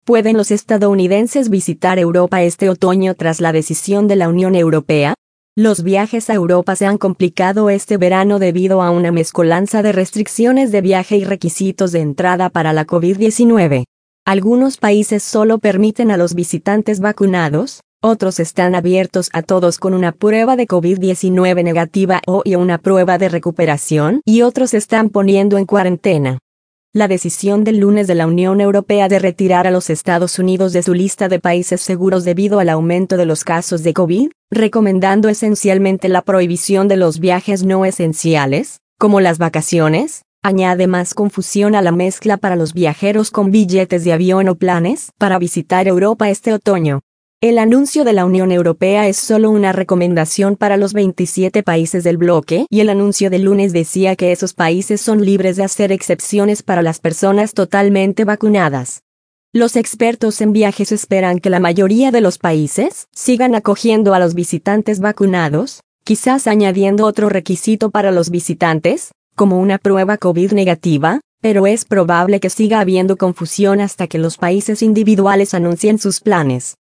¿Pueden los estadounidenses visitar Europa este otoño tras la decisión de la Unión Europea? Los viajes a Europa se han complicado este verano debido a una mezcolanza de restricciones de viaje y requisitos de entrada para la COVID-19. Algunos países solo permiten a los visitantes vacunados, otros están abiertos a todos con una prueba de COVID-19 negativa o una prueba de recuperación, y otros están poniendo en cuarentena. La decisión del lunes de la Unión Europea de retirar a los Estados Unidos de su lista de países seguros debido al aumento de los casos de COVID, recomendando esencialmente la prohibición de los viajes no esenciales, como las vacaciones, añade más confusión a la mezcla para los viajeros con billetes de avión o planes para visitar Europa este otoño. El anuncio de la Unión Europea es solo una recomendación para los 27 países del bloque, y el anuncio del lunes decía que esos países son libres de hacer excepciones para las personas totalmente vacunadas. Los expertos en viajes esperan que la mayoría de los países sigan acogiendo a los visitantes vacunados, quizás añadiendo otro requisito para los visitantes, como una prueba COVID negativa, pero es probable que siga habiendo confusión hasta que los países individuales anuncien sus planes.